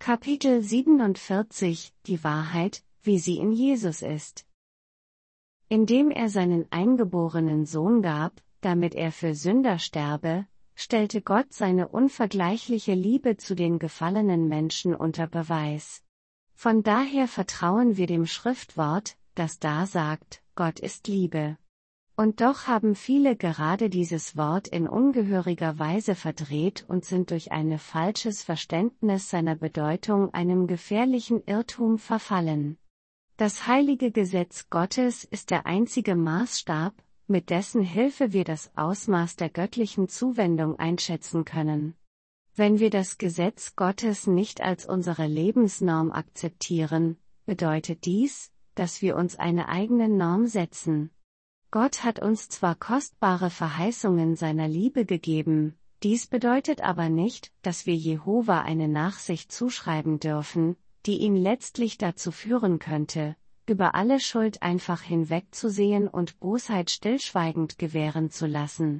Kapitel 47 Die Wahrheit, wie sie in Jesus ist. Indem er seinen eingeborenen Sohn gab, damit er für Sünder sterbe, stellte Gott seine unvergleichliche Liebe zu den gefallenen Menschen unter Beweis. Von daher vertrauen wir dem Schriftwort, das da sagt, Gott ist Liebe. Und doch haben viele gerade dieses Wort in ungehöriger Weise verdreht und sind durch ein falsches Verständnis seiner Bedeutung einem gefährlichen Irrtum verfallen. Das heilige Gesetz Gottes ist der einzige Maßstab, mit dessen Hilfe wir das Ausmaß der göttlichen Zuwendung einschätzen können. Wenn wir das Gesetz Gottes nicht als unsere Lebensnorm akzeptieren, bedeutet dies, dass wir uns eine eigene Norm setzen. Gott hat uns zwar kostbare Verheißungen seiner Liebe gegeben, dies bedeutet aber nicht, dass wir Jehova eine Nachsicht zuschreiben dürfen, die ihn letztlich dazu führen könnte, über alle Schuld einfach hinwegzusehen und Bosheit stillschweigend gewähren zu lassen.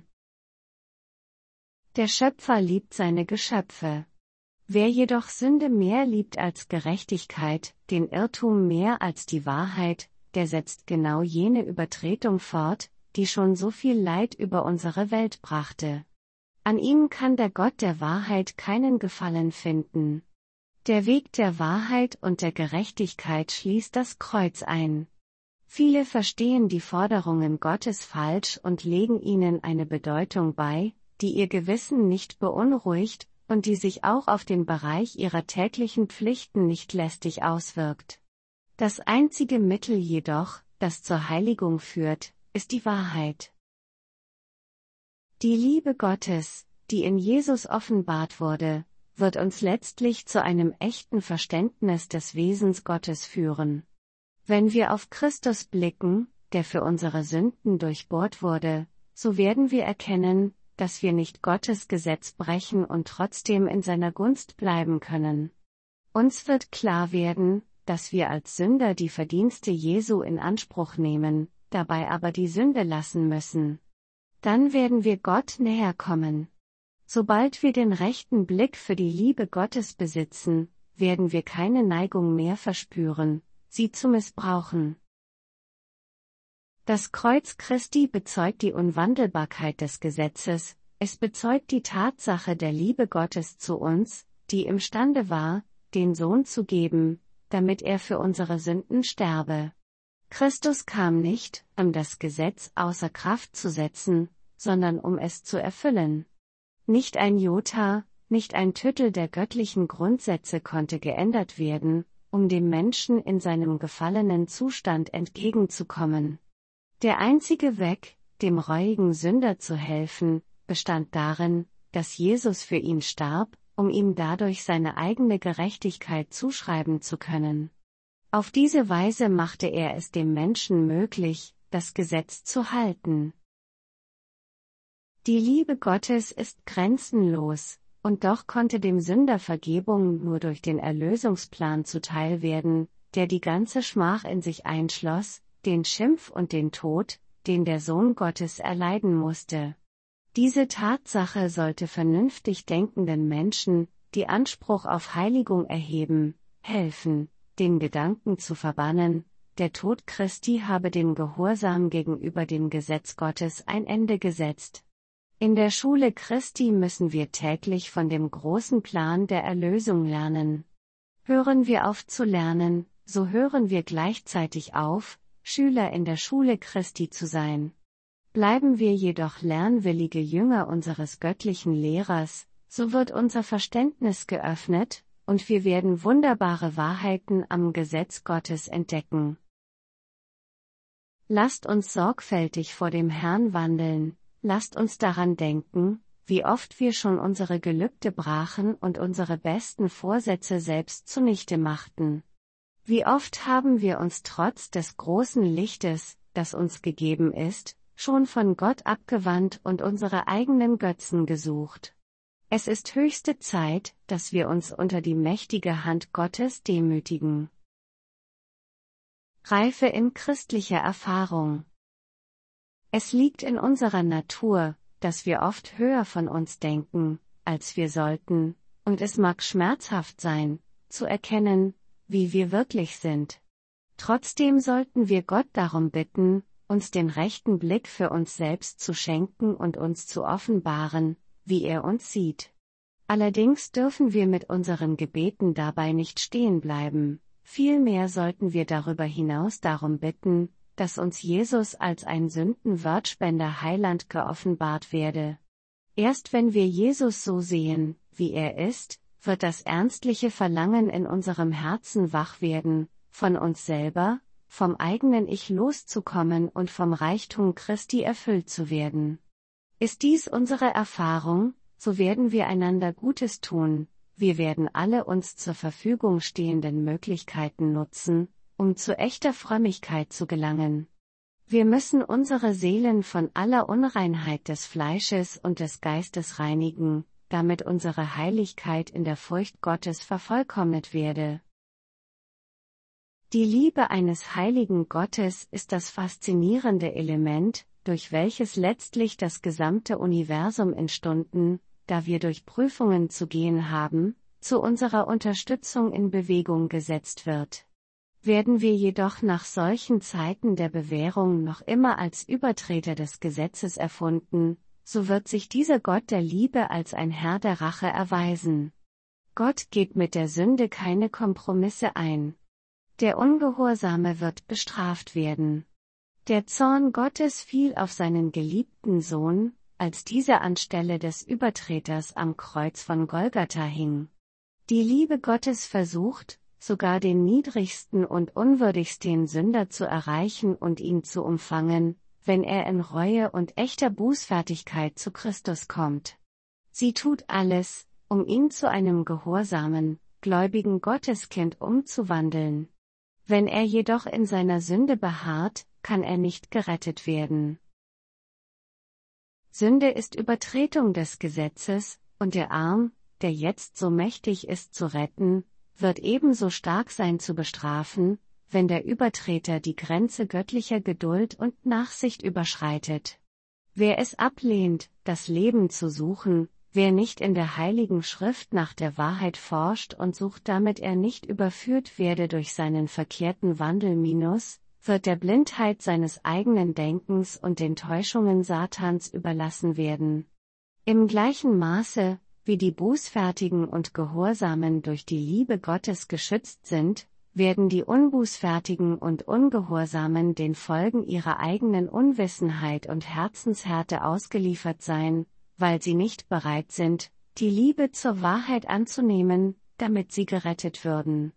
Der Schöpfer liebt seine Geschöpfe. Wer jedoch Sünde mehr liebt als Gerechtigkeit, den Irrtum mehr als die Wahrheit, der setzt genau jene Übertretung fort, die schon so viel Leid über unsere Welt brachte. An ihm kann der Gott der Wahrheit keinen Gefallen finden. Der Weg der Wahrheit und der Gerechtigkeit schließt das Kreuz ein. Viele verstehen die Forderungen Gottes falsch und legen ihnen eine Bedeutung bei, die ihr Gewissen nicht beunruhigt und die sich auch auf den Bereich ihrer täglichen Pflichten nicht lästig auswirkt. Das einzige Mittel jedoch, das zur Heiligung führt, ist die Wahrheit. Die Liebe Gottes, die in Jesus offenbart wurde, wird uns letztlich zu einem echten Verständnis des Wesens Gottes führen. Wenn wir auf Christus blicken, der für unsere Sünden durchbohrt wurde, so werden wir erkennen, dass wir nicht Gottes Gesetz brechen und trotzdem in seiner Gunst bleiben können. Uns wird klar werden, dass wir als Sünder die Verdienste Jesu in Anspruch nehmen, dabei aber die Sünde lassen müssen. Dann werden wir Gott näher kommen. Sobald wir den rechten Blick für die Liebe Gottes besitzen, werden wir keine Neigung mehr verspüren, sie zu missbrauchen. Das Kreuz Christi bezeugt die Unwandelbarkeit des Gesetzes, es bezeugt die Tatsache der Liebe Gottes zu uns, die imstande war, den Sohn zu geben, damit er für unsere Sünden sterbe. Christus kam nicht, um das Gesetz außer Kraft zu setzen, sondern um es zu erfüllen. Nicht ein Jota, nicht ein Tüttel der göttlichen Grundsätze konnte geändert werden, um dem Menschen in seinem gefallenen Zustand entgegenzukommen. Der einzige Weg, dem reuigen Sünder zu helfen, bestand darin, dass Jesus für ihn starb, um ihm dadurch seine eigene Gerechtigkeit zuschreiben zu können. Auf diese Weise machte er es dem Menschen möglich, das Gesetz zu halten. Die Liebe Gottes ist grenzenlos, und doch konnte dem Sünder Vergebung nur durch den Erlösungsplan zuteil werden, der die ganze Schmach in sich einschloss, den Schimpf und den Tod, den der Sohn Gottes erleiden musste. Diese Tatsache sollte vernünftig denkenden Menschen, die Anspruch auf Heiligung erheben, helfen, den Gedanken zu verbannen, der Tod Christi habe dem Gehorsam gegenüber dem Gesetz Gottes ein Ende gesetzt. In der Schule Christi müssen wir täglich von dem großen Plan der Erlösung lernen. Hören wir auf zu lernen, so hören wir gleichzeitig auf, Schüler in der Schule Christi zu sein. Bleiben wir jedoch lernwillige Jünger unseres göttlichen Lehrers, so wird unser Verständnis geöffnet, und wir werden wunderbare Wahrheiten am Gesetz Gottes entdecken. Lasst uns sorgfältig vor dem Herrn wandeln, lasst uns daran denken, wie oft wir schon unsere Gelübde brachen und unsere besten Vorsätze selbst zunichte machten. Wie oft haben wir uns trotz des großen Lichtes, das uns gegeben ist, schon von Gott abgewandt und unsere eigenen Götzen gesucht. Es ist höchste Zeit, dass wir uns unter die mächtige Hand Gottes demütigen. Reife in christlicher Erfahrung. Es liegt in unserer Natur, dass wir oft höher von uns denken, als wir sollten, und es mag schmerzhaft sein, zu erkennen, wie wir wirklich sind. Trotzdem sollten wir Gott darum bitten, uns den rechten Blick für uns selbst zu schenken und uns zu offenbaren, wie er uns sieht. Allerdings dürfen wir mit unseren Gebeten dabei nicht stehen bleiben, vielmehr sollten wir darüber hinaus darum bitten, dass uns Jesus als ein Sündenwörtspender Heiland geoffenbart werde. Erst wenn wir Jesus so sehen, wie er ist, wird das ernstliche Verlangen in unserem Herzen wach werden, von uns selber, vom eigenen Ich loszukommen und vom Reichtum Christi erfüllt zu werden. Ist dies unsere Erfahrung, so werden wir einander Gutes tun, wir werden alle uns zur Verfügung stehenden Möglichkeiten nutzen, um zu echter Frömmigkeit zu gelangen. Wir müssen unsere Seelen von aller Unreinheit des Fleisches und des Geistes reinigen, damit unsere Heiligkeit in der Furcht Gottes vervollkommnet werde. Die Liebe eines heiligen Gottes ist das faszinierende Element, durch welches letztlich das gesamte Universum in Stunden, da wir durch Prüfungen zu gehen haben, zu unserer Unterstützung in Bewegung gesetzt wird. Werden wir jedoch nach solchen Zeiten der Bewährung noch immer als Übertreter des Gesetzes erfunden, so wird sich dieser Gott der Liebe als ein Herr der Rache erweisen. Gott geht mit der Sünde keine Kompromisse ein. Der Ungehorsame wird bestraft werden. Der Zorn Gottes fiel auf seinen geliebten Sohn, als dieser anstelle des Übertreters am Kreuz von Golgatha hing. Die Liebe Gottes versucht, sogar den niedrigsten und unwürdigsten Sünder zu erreichen und ihn zu umfangen, wenn er in Reue und echter Bußfertigkeit zu Christus kommt. Sie tut alles, um ihn zu einem gehorsamen, gläubigen Gotteskind umzuwandeln. Wenn er jedoch in seiner Sünde beharrt, kann er nicht gerettet werden. Sünde ist Übertretung des Gesetzes, und der Arm, der jetzt so mächtig ist zu retten, wird ebenso stark sein zu bestrafen, wenn der Übertreter die Grenze göttlicher Geduld und Nachsicht überschreitet. Wer es ablehnt, das Leben zu suchen, wer nicht in der Heiligen Schrift nach der Wahrheit forscht und sucht, damit er nicht überführt werde durch seinen verkehrten Wandel wird der Blindheit seines eigenen Denkens und den Täuschungen Satans überlassen werden. Im gleichen Maße, wie die Bußfertigen und Gehorsamen durch die Liebe Gottes geschützt sind, werden die Unbußfertigen und Ungehorsamen den Folgen ihrer eigenen Unwissenheit und Herzenshärte ausgeliefert sein, weil sie nicht bereit sind, die Liebe zur Wahrheit anzunehmen, damit sie gerettet würden.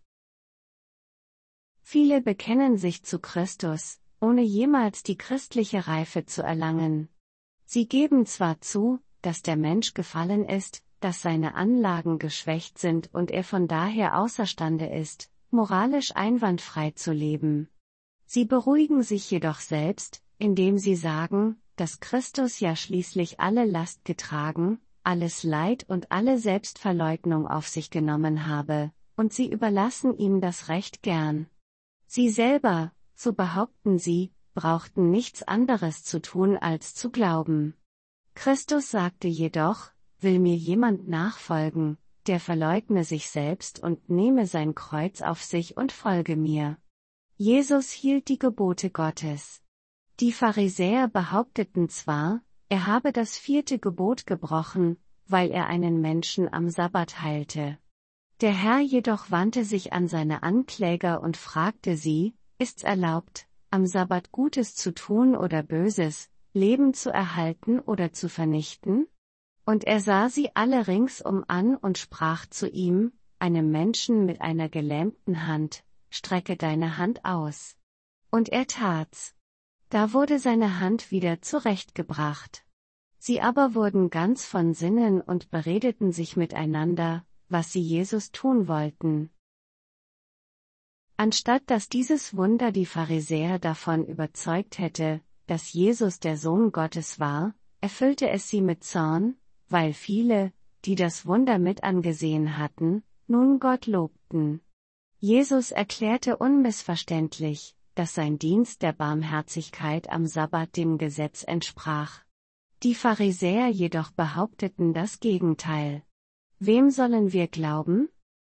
Viele bekennen sich zu Christus, ohne jemals die christliche Reife zu erlangen. Sie geben zwar zu, dass der Mensch gefallen ist, dass seine Anlagen geschwächt sind und er von daher außerstande ist, moralisch einwandfrei zu leben. Sie beruhigen sich jedoch selbst, indem sie sagen, dass Christus ja schließlich alle Last getragen, alles Leid und alle Selbstverleugnung auf sich genommen habe, und sie überlassen ihm das Recht gern. Sie selber, so behaupten sie, brauchten nichts anderes zu tun als zu glauben. Christus sagte jedoch, will mir jemand nachfolgen, der verleugne sich selbst und nehme sein Kreuz auf sich und folge mir. Jesus hielt die Gebote Gottes. Die Pharisäer behaupteten zwar, er habe das 4. Gebot gebrochen, weil er einen Menschen am Sabbat heilte. Der Herr jedoch wandte sich an seine Ankläger und fragte sie, ist's erlaubt, am Sabbat Gutes zu tun oder Böses, Leben zu erhalten oder zu vernichten? Und er sah sie alle ringsum an und sprach zu ihm, einem Menschen mit einer gelähmten Hand, strecke deine Hand aus. Und er tat's. Da wurde seine Hand wieder zurechtgebracht. Sie aber wurden ganz von Sinnen und beredeten sich miteinander, was sie Jesus tun wollten. Anstatt dass dieses Wunder die Pharisäer davon überzeugt hätte, dass Jesus der Sohn Gottes war, erfüllte es sie mit Zorn, weil viele, die das Wunder mit angesehen hatten, nun Gott lobten. Jesus erklärte unmissverständlich, dass sein Dienst der Barmherzigkeit am Sabbat dem Gesetz entsprach. Die Pharisäer jedoch behaupteten das Gegenteil. Wem sollen wir glauben?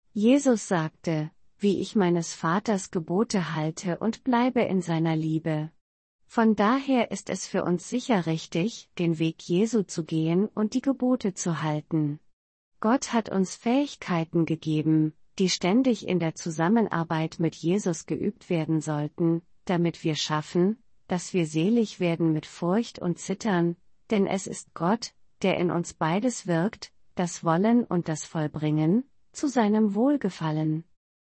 Jesus sagte, wie ich meines Vaters Gebote halte und bleibe in seiner Liebe. Von daher ist es für uns sicher richtig, den Weg Jesu zu gehen und die Gebote zu halten. Gott hat uns Fähigkeiten gegeben, die ständig in der Zusammenarbeit mit Jesus geübt werden sollten, damit wir schaffen, dass wir selig werden mit Furcht und Zittern, denn es ist Gott, der in uns beides wirkt, das Wollen und das Vollbringen, zu seinem Wohlgefallen.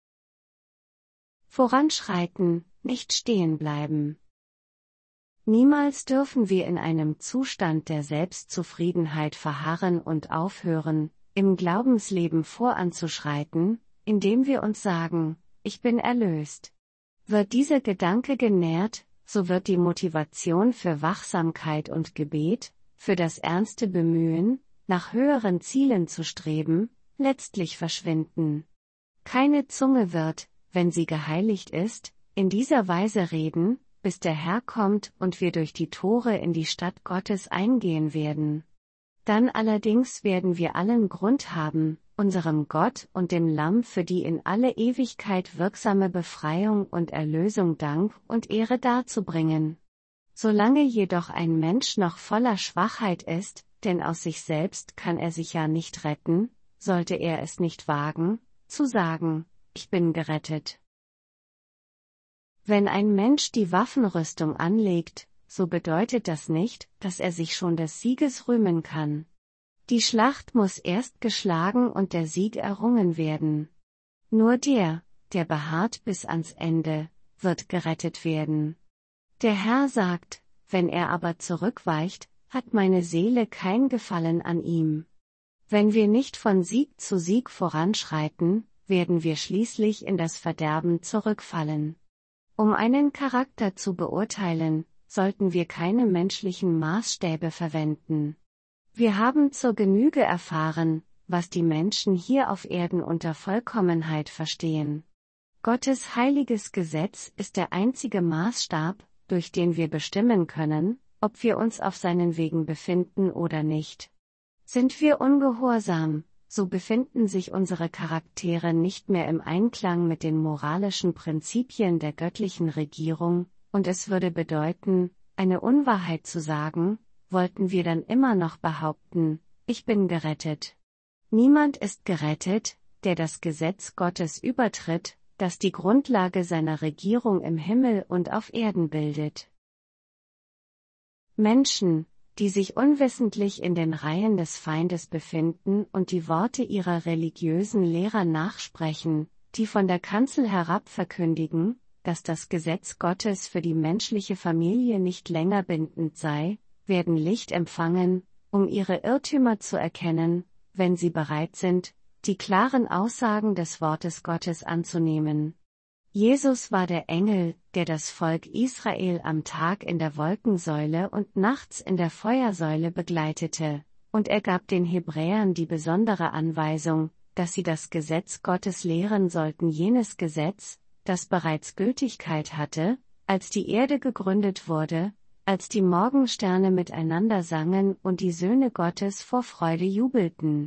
Voranschreiten, nicht stehen bleiben. Niemals dürfen wir in einem Zustand der Selbstzufriedenheit verharren und aufhören, im Glaubensleben voranzuschreiten, indem wir uns sagen, ich bin erlöst. Wird dieser Gedanke genährt, so wird die Motivation für Wachsamkeit und Gebet, für das ernste Bemühen, nach höheren Zielen zu streben, letztlich verschwinden. Keine Zunge wird, wenn sie geheiligt ist, in dieser Weise reden, bis der Herr kommt und wir durch die Tore in die Stadt Gottes eingehen werden. Dann allerdings werden wir allen Grund haben, unserem Gott und dem Lamm für die in alle Ewigkeit wirksame Befreiung und Erlösung Dank und Ehre darzubringen. Solange jedoch ein Mensch noch voller Schwachheit ist, denn aus sich selbst kann er sich ja nicht retten, sollte er es nicht wagen, zu sagen, ich bin gerettet. Wenn ein Mensch die Waffenrüstung anlegt, so bedeutet das nicht, dass er sich schon des Sieges rühmen kann. Die Schlacht muss erst geschlagen und der Sieg errungen werden. Nur der beharrt bis ans Ende, wird gerettet werden. Der Herr sagt, wenn er aber zurückweicht, hat meine Seele kein Gefallen an ihm. Wenn wir nicht von Sieg zu Sieg voranschreiten, werden wir schließlich in das Verderben zurückfallen. Um einen Charakter zu beurteilen, sollten wir keine menschlichen Maßstäbe verwenden. Wir haben zur Genüge erfahren, was die Menschen hier auf Erden unter Vollkommenheit verstehen. Gottes heiliges Gesetz ist der einzige Maßstab, durch den wir bestimmen können, ob wir uns auf seinen Wegen befinden oder nicht. Sind wir ungehorsam, so befinden sich unsere Charaktere nicht mehr im Einklang mit den moralischen Prinzipien der göttlichen Regierung, und es würde bedeuten, eine Unwahrheit zu sagen, wollten wir dann immer noch behaupten, ich bin gerettet. Niemand ist gerettet, der das Gesetz Gottes übertritt, das die Grundlage seiner Regierung im Himmel und auf Erden bildet. Menschen, die sich unwissentlich in den Reihen des Feindes befinden und die Worte ihrer religiösen Lehrer nachsprechen, die von der Kanzel herab verkündigen, dass das Gesetz Gottes für die menschliche Familie nicht länger bindend sei, werden Licht empfangen, um ihre Irrtümer zu erkennen, wenn sie bereit sind, die klaren Aussagen des Wortes Gottes anzunehmen. Jesus war der Engel, der das Volk Israel am Tag in der Wolkensäule und nachts in der Feuersäule begleitete, und er gab den Hebräern die besondere Anweisung, dass sie das Gesetz Gottes lehren sollten, jenes Gesetz, das bereits Gültigkeit hatte, als die Erde gegründet wurde, als die Morgensterne miteinander sangen und die Söhne Gottes vor Freude jubelten.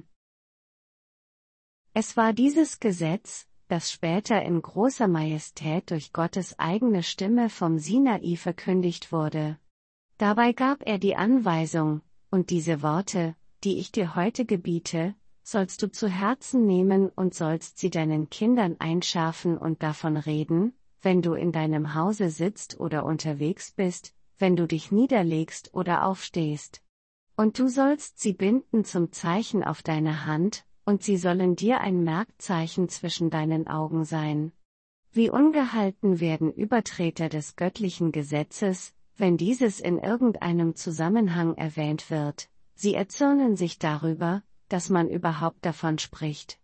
Es war dieses Gesetz, das später in großer Majestät durch Gottes eigene Stimme vom Sinai verkündigt wurde. Dabei gab er die Anweisung, und diese Worte, die ich dir heute gebiete, sollst du zu Herzen nehmen und sollst sie deinen Kindern einschärfen und davon reden, wenn du in deinem Hause sitzt oder unterwegs bist, wenn du dich niederlegst oder aufstehst. Und du sollst sie binden zum Zeichen auf deine Hand, und sie sollen dir ein Merkzeichen zwischen deinen Augen sein. Wie ungehalten werden Übertreter des göttlichen Gesetzes, wenn dieses in irgendeinem Zusammenhang erwähnt wird, sie erzürnen sich darüber, dass man überhaupt davon spricht.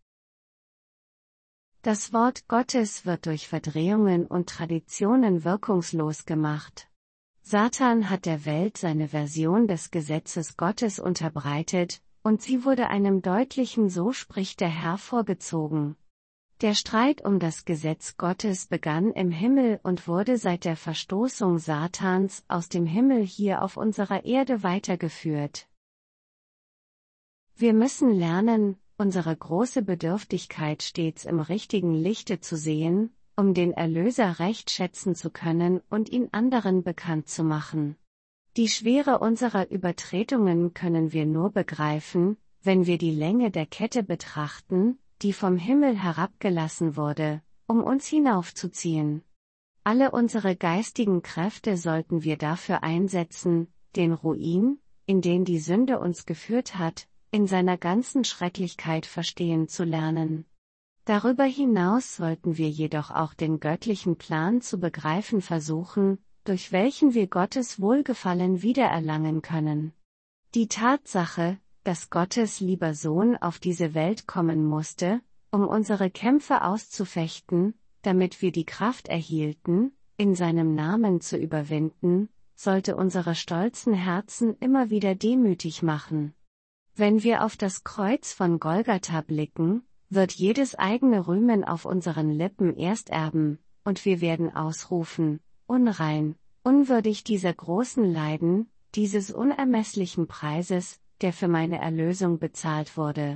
Das Wort Gottes wird durch Verdrehungen und Traditionen wirkungslos gemacht. Satan hat der Welt seine Version des Gesetzes Gottes unterbreitet, und sie wurde einem deutlichen So spricht der Herr vorgezogen. Der Streit um das Gesetz Gottes begann im Himmel und wurde seit der Verstoßung Satans aus dem Himmel hier auf unserer Erde weitergeführt. Wir müssen lernen, unsere große Bedürftigkeit stets im richtigen Lichte zu sehen, um den Erlöser recht schätzen zu können und ihn anderen bekannt zu machen. Die Schwere unserer Übertretungen können wir nur begreifen, wenn wir die Länge der Kette betrachten, die vom Himmel herabgelassen wurde, um uns hinaufzuziehen. Alle unsere geistigen Kräfte sollten wir dafür einsetzen, den Ruin, in den die Sünde uns geführt hat, in seiner ganzen Schrecklichkeit verstehen zu lernen. Darüber hinaus sollten wir jedoch auch den göttlichen Plan zu begreifen versuchen, durch welchen wir Gottes Wohlgefallen wiedererlangen können. Die Tatsache, dass Gottes lieber Sohn auf diese Welt kommen musste, um unsere Kämpfe auszufechten, damit wir die Kraft erhielten, in seinem Namen zu überwinden, sollte unsere stolzen Herzen immer wieder demütig machen. Wenn wir auf das Kreuz von Golgatha blicken, wird jedes eigene Rühmen auf unseren Lippen erst erben, und wir werden ausrufen: Unrein, unwürdig dieser großen Leiden, dieses unermesslichen Preises, der für meine Erlösung bezahlt wurde.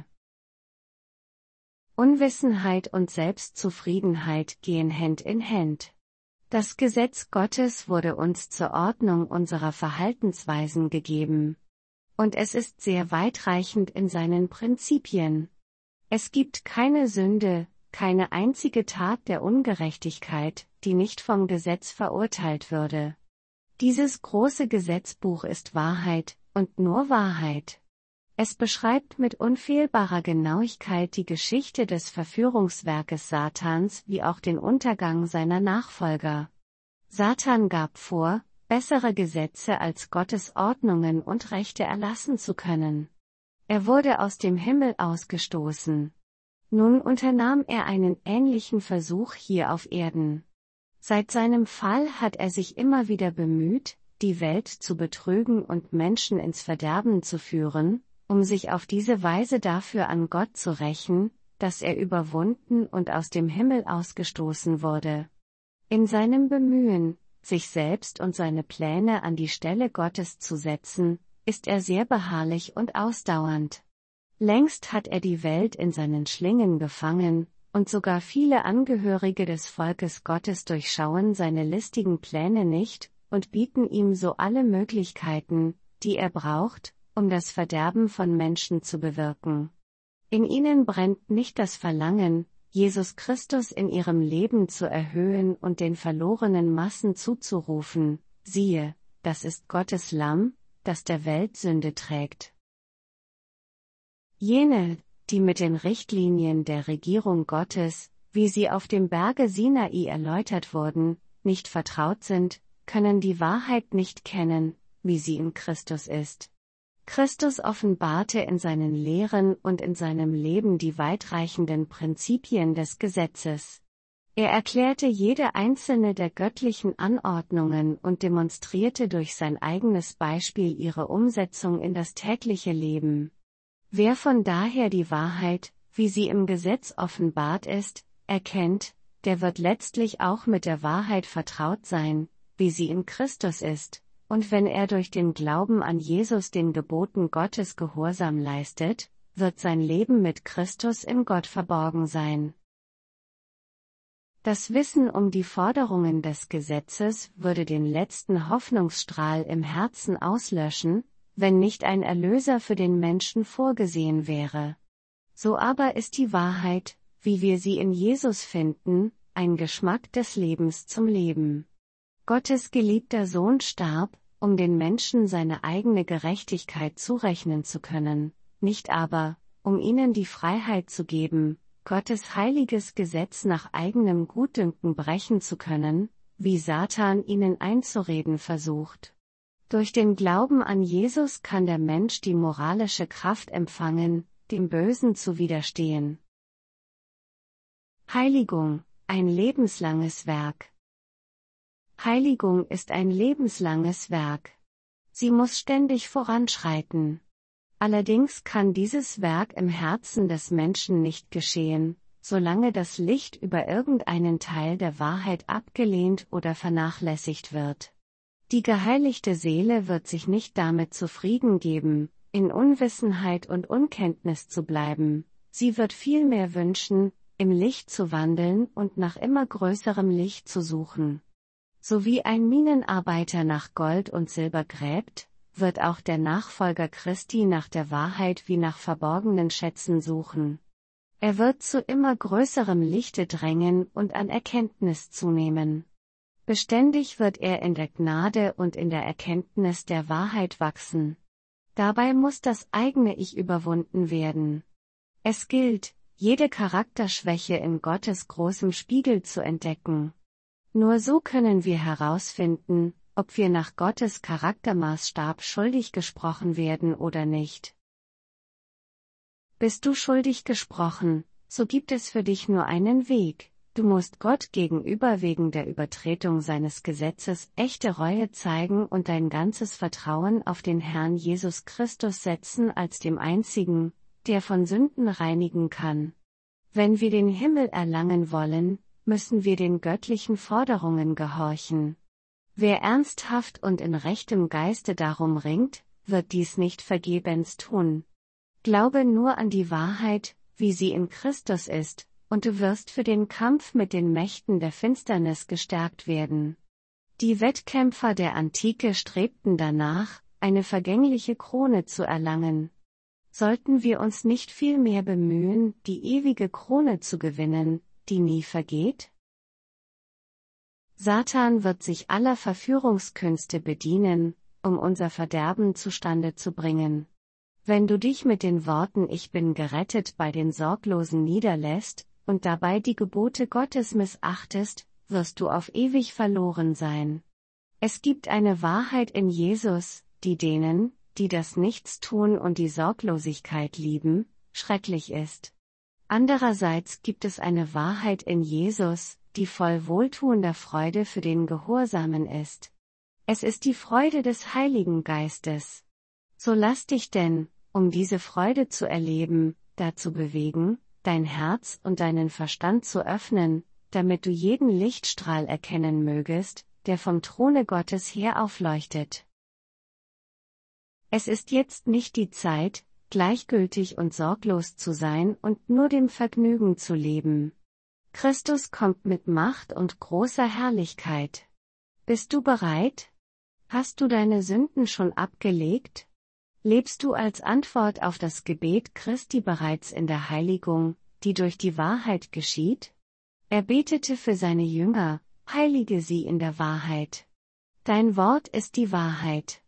Unwissenheit und Selbstzufriedenheit gehen Hand in Hand. Das Gesetz Gottes wurde uns zur Ordnung unserer Verhaltensweisen gegeben. Und es ist sehr weitreichend in seinen Prinzipien. Es gibt keine Sünde, keine einzige Tat der Ungerechtigkeit, die nicht vom Gesetz verurteilt würde. Dieses große Gesetzbuch ist Wahrheit, und nur Wahrheit. Es beschreibt mit unfehlbarer Genauigkeit die Geschichte des Verführungswerkes Satans wie auch den Untergang seiner Nachfolger. Satan gab vor, bessere Gesetze als Gottes Ordnungen und Rechte erlassen zu können. Er wurde aus dem Himmel ausgestoßen. Nun unternahm er einen ähnlichen Versuch hier auf Erden. Seit seinem Fall hat er sich immer wieder bemüht, die Welt zu betrügen und Menschen ins Verderben zu führen, um sich auf diese Weise dafür an Gott zu rächen, dass er überwunden und aus dem Himmel ausgestoßen wurde. In seinem Bemühen, sich selbst und seine Pläne an die Stelle Gottes zu setzen, ist er sehr beharrlich und ausdauernd. Längst hat er die Welt in seinen Schlingen gefangen, und sogar viele Angehörige des Volkes Gottes durchschauen seine listigen Pläne nicht und bieten ihm so alle Möglichkeiten, die er braucht, um das Verderben von Menschen zu bewirken. In ihnen brennt nicht das Verlangen, Jesus Christus in ihrem Leben zu erhöhen und den verlorenen Massen zuzurufen: Siehe, das ist Gottes Lamm, das der Welt Sünde trägt. Jene, die mit den Richtlinien der Regierung Gottes, wie sie auf dem Berge Sinai erläutert wurden, nicht vertraut sind, können die Wahrheit nicht kennen, wie sie in Christus ist. Christus offenbarte in seinen Lehren und in seinem Leben die weitreichenden Prinzipien des Gesetzes. Er erklärte jede einzelne der göttlichen Anordnungen und demonstrierte durch sein eigenes Beispiel ihre Umsetzung in das tägliche Leben. Wer von daher die Wahrheit, wie sie im Gesetz offenbart ist, erkennt, der wird letztlich auch mit der Wahrheit vertraut sein, wie sie in Christus ist, und wenn er durch den Glauben an Jesus den Geboten Gottes Gehorsam leistet, wird sein Leben mit Christus in Gott verborgen sein. Das Wissen um die Forderungen des Gesetzes würde den letzten Hoffnungsstrahl im Herzen auslöschen, wenn nicht ein Erlöser für den Menschen vorgesehen wäre. So aber ist die Wahrheit, wie wir sie in Jesus finden, ein Geschmack des Lebens zum Leben. Gottes geliebter Sohn starb, um den Menschen seine eigene Gerechtigkeit zurechnen zu können, nicht aber, um ihnen die Freiheit zu geben, Gottes heiliges Gesetz nach eigenem Gutdünken brechen zu können, wie Satan ihnen einzureden versucht. Durch den Glauben an Jesus kann der Mensch die moralische Kraft empfangen, dem Bösen zu widerstehen. Heiligung, ein lebenslanges Werk. Heiligung ist ein lebenslanges Werk. Sie muss ständig voranschreiten. Allerdings kann dieses Werk im Herzen des Menschen nicht geschehen, solange das Licht über irgendeinen Teil der Wahrheit abgelehnt oder vernachlässigt wird. Die geheiligte Seele wird sich nicht damit zufrieden geben, in Unwissenheit und Unkenntnis zu bleiben, sie wird vielmehr wünschen, im Licht zu wandeln und nach immer größerem Licht zu suchen. So wie ein Minenarbeiter nach Gold und Silber gräbt, wird auch der Nachfolger Christi nach der Wahrheit wie nach verborgenen Schätzen suchen. Er wird zu immer größerem Lichte drängen und an Erkenntnis zunehmen. Beständig wird er in der Gnade und in der Erkenntnis der Wahrheit wachsen. Dabei muss das eigene Ich überwunden werden. Es gilt, jede Charakterschwäche in Gottes großem Spiegel zu entdecken. Nur so können wir herausfinden, ob wir nach Gottes Charaktermaßstab schuldig gesprochen werden oder nicht. Bist du schuldig gesprochen, so gibt es für dich nur einen Weg: Du musst Gott gegenüber wegen der Übertretung seines Gesetzes echte Reue zeigen und dein ganzes Vertrauen auf den Herrn Jesus Christus setzen als dem einzigen, der von Sünden reinigen kann. Wenn wir den Himmel erlangen wollen, müssen wir den göttlichen Forderungen gehorchen. Wer ernsthaft und in rechtem Geiste darum ringt, wird dies nicht vergebens tun. Glaube nur an die Wahrheit, wie sie in Christus ist, und du wirst für den Kampf mit den Mächten der Finsternis gestärkt werden. Die Wettkämpfer der Antike strebten danach, eine vergängliche Krone zu erlangen. Sollten wir uns nicht viel mehr bemühen, die ewige Krone zu gewinnen, die nie vergeht? Satan wird sich aller Verführungskünste bedienen, um unser Verderben zustande zu bringen. Wenn du dich mit den Worten „Ich bin gerettet“ bei den Sorglosen niederlässt und dabei die Gebote Gottes missachtest, wirst du auf ewig verloren sein. Es gibt eine Wahrheit in Jesus, die denen, die das Nichtstun und die Sorglosigkeit lieben, schrecklich ist. Andererseits gibt es eine Wahrheit in Jesus, die voll wohltuender Freude für den Gehorsamen ist. Es ist die Freude des Heiligen Geistes. So lass dich denn, um diese Freude zu erleben, dazu bewegen, dein Herz und deinen Verstand zu öffnen, damit du jeden Lichtstrahl erkennen mögest, der vom Throne Gottes her aufleuchtet. Es ist jetzt nicht die Zeit, gleichgültig und sorglos zu sein und nur dem Vergnügen zu leben. Christus kommt mit Macht und großer Herrlichkeit. Bist du bereit? Hast du deine Sünden schon abgelegt? Lebst du als Antwort auf das Gebet Christi bereits in der Heiligung, die durch die Wahrheit geschieht? Er betete für seine Jünger: Heilige sie in der Wahrheit. Dein Wort ist die Wahrheit.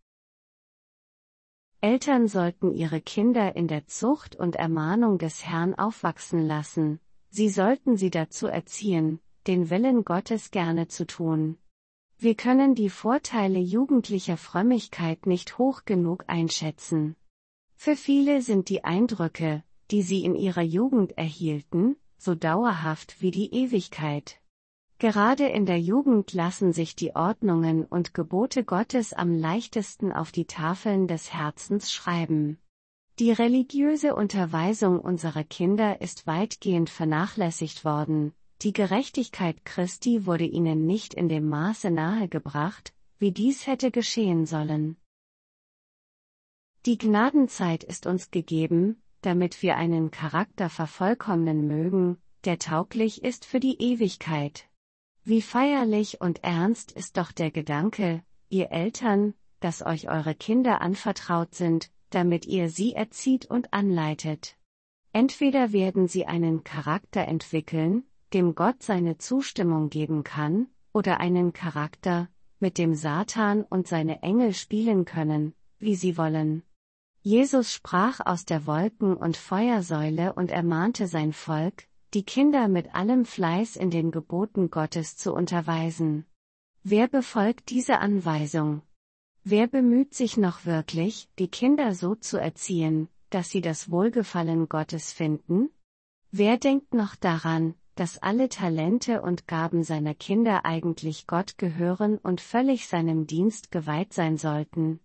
Eltern sollten ihre Kinder in der Zucht und Ermahnung des Herrn aufwachsen lassen. Sie sollten sie dazu erziehen, den Willen Gottes gerne zu tun. Wir können die Vorteile jugendlicher Frömmigkeit nicht hoch genug einschätzen. Für viele sind die Eindrücke, die sie in ihrer Jugend erhielten, so dauerhaft wie die Ewigkeit. Gerade in der Jugend lassen sich die Ordnungen und Gebote Gottes am leichtesten auf die Tafeln des Herzens schreiben. Die religiöse Unterweisung unserer Kinder ist weitgehend vernachlässigt worden, die Gerechtigkeit Christi wurde ihnen nicht in dem Maße nahegebracht, wie dies hätte geschehen sollen. Die Gnadenzeit ist uns gegeben, damit wir einen Charakter vervollkommnen mögen, der tauglich ist für die Ewigkeit. Wie feierlich und ernst ist doch der Gedanke, ihr Eltern, dass euch eure Kinder anvertraut sind, damit ihr sie erzieht und anleitet. Entweder werden sie einen Charakter entwickeln, dem Gott seine Zustimmung geben kann, oder einen Charakter, mit dem Satan und seine Engel spielen können, wie sie wollen. Jesus sprach aus der Wolken- und Feuersäule und ermahnte sein Volk, die Kinder mit allem Fleiß in den Geboten Gottes zu unterweisen. Wer befolgt diese Anweisung? Wer bemüht sich noch wirklich, die Kinder so zu erziehen, dass sie das Wohlgefallen Gottes finden? Wer denkt noch daran, dass alle Talente und Gaben seiner Kinder eigentlich Gott gehören und völlig seinem Dienst geweiht sein sollten?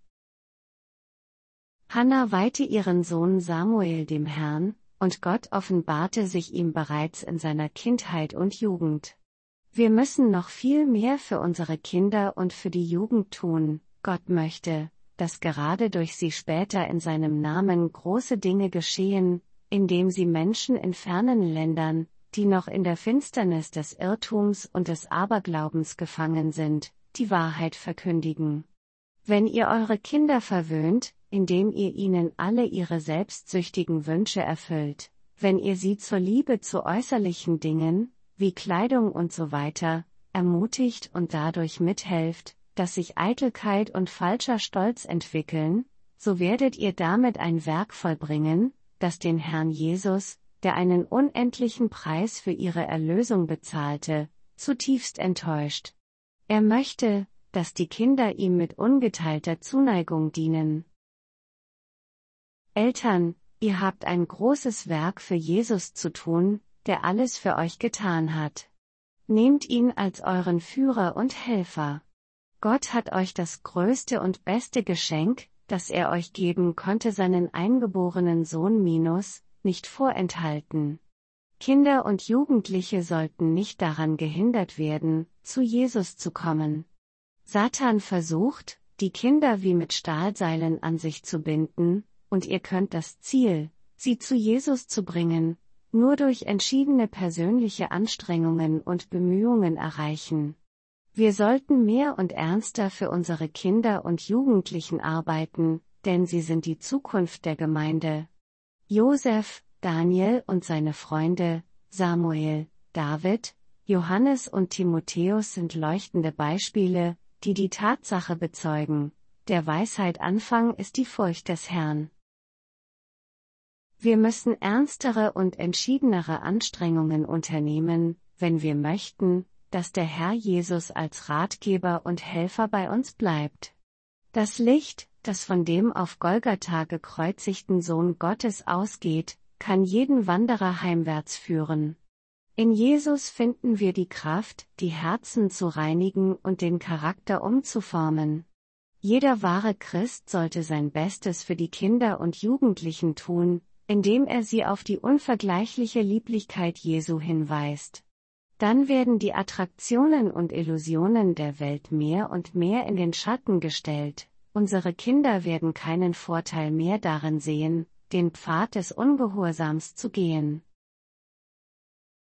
Hannah weihte ihren Sohn Samuel dem Herrn, und Gott offenbarte sich ihm bereits in seiner Kindheit und Jugend. Wir müssen noch viel mehr für unsere Kinder und für die Jugend tun. Gott möchte, dass gerade durch sie später in seinem Namen große Dinge geschehen, indem sie Menschen in fernen Ländern, die noch in der Finsternis des Irrtums und des Aberglaubens gefangen sind, die Wahrheit verkündigen. Wenn ihr eure Kinder verwöhnt, indem ihr ihnen alle ihre selbstsüchtigen Wünsche erfüllt, wenn ihr sie zur Liebe zu äußerlichen Dingen, wie Kleidung und so weiter, ermutigt und dadurch mithelft, dass sich Eitelkeit und falscher Stolz entwickeln, so werdet ihr damit ein Werk vollbringen, das den Herrn Jesus, der einen unendlichen Preis für ihre Erlösung bezahlte, zutiefst enttäuscht. Er möchte, dass die Kinder ihm mit ungeteilter Zuneigung dienen. Eltern, ihr habt ein großes Werk für Jesus zu tun, der alles für euch getan hat. Nehmt ihn als euren Führer und Helfer. Gott hat euch das größte und beste Geschenk, das er euch geben konnte, seinen eingeborenen Sohn nicht vorenthalten. Kinder und Jugendliche sollten nicht daran gehindert werden, zu Jesus zu kommen. Satan versucht, die Kinder wie mit Stahlseilen an sich zu binden, und ihr könnt das Ziel, sie zu Jesus zu bringen, nur durch entschiedene persönliche Anstrengungen und Bemühungen erreichen. Wir sollten mehr und ernster für unsere Kinder und Jugendlichen arbeiten, denn sie sind die Zukunft der Gemeinde. Josef, Daniel und seine Freunde, Samuel, David, Johannes und Timotheus sind leuchtende Beispiele, die die Tatsache bezeugen: Der Weisheit Anfang ist die Furcht des Herrn. Wir müssen ernstere und entschiedenere Anstrengungen unternehmen, wenn wir möchten, dass der Herr Jesus als Ratgeber und Helfer bei uns bleibt. Das Licht, das von dem auf Golgatha gekreuzigten Sohn Gottes ausgeht, kann jeden Wanderer heimwärts führen. In Jesus finden wir die Kraft, die Herzen zu reinigen und den Charakter umzuformen. Jeder wahre Christ sollte sein Bestes für die Kinder und Jugendlichen tun, indem er sie auf die unvergleichliche Lieblichkeit Jesu hinweist. Dann werden die Attraktionen und Illusionen der Welt mehr und mehr in den Schatten gestellt. Unsere Kinder werden keinen Vorteil mehr darin sehen, den Pfad des Ungehorsams zu gehen.